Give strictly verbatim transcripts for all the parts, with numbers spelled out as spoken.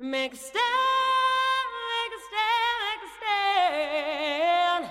Make a stand, make a stand, make a stand.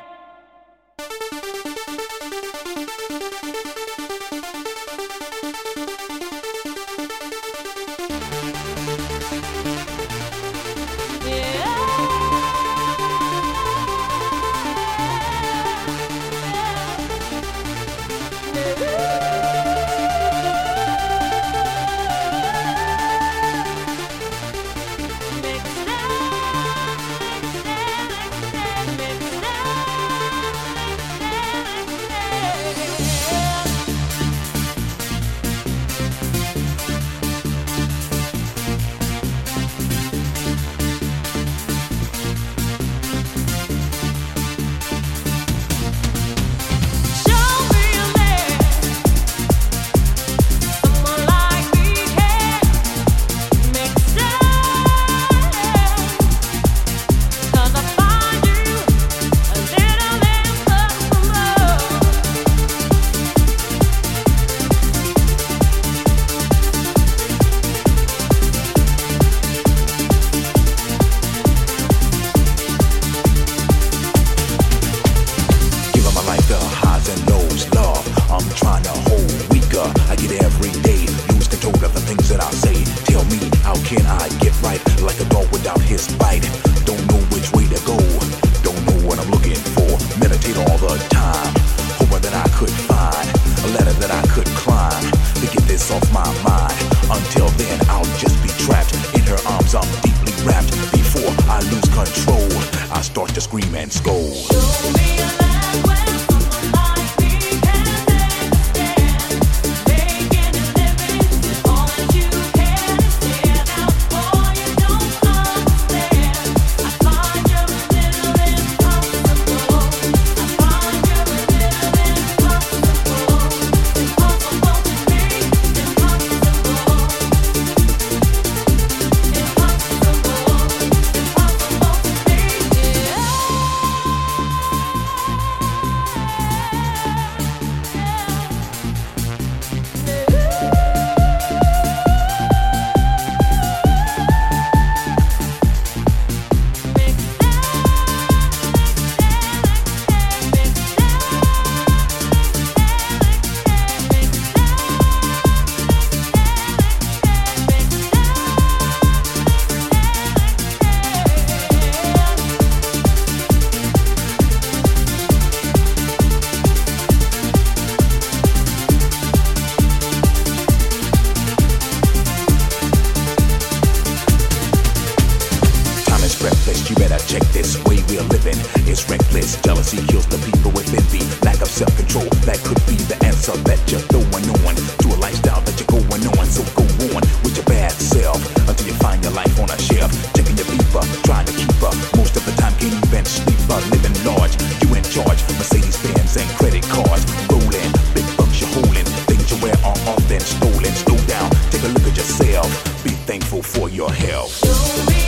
Can I get right like a dog without his bite? Don't know which way to go, don't know what I'm looking for. Meditate all the time, hoping that I could find a ladder that I could climb to get this off my mind. Until then I'll just be trapped in her arms, I'm deeply wrapped. Before I lose control, I start to scream and scold. Show me a land where someone like me can take a stand, making a living with all that you can. Stand out for you don't understand. I find you a little impossible. I find you a little impossible. Impossible to me, impossible. Impossible, impossible to me, yeah. You better check this way we're living. It's reckless. Jealousy kills the people with envy. Lack of self-control, that could be the answer that you're throwing on to a lifestyle that you're going on. So go on with your bad self until you find your life on a shelf. Checking your beeper, trying to keep up. Most of the time can't even sleep up. Living large, you in charge. Mercedes Benz and credit cards rolling. Big bucks you're holding. Things you wear are often stolen. Slow down, take a look at yourself. Be thankful for your health. Show me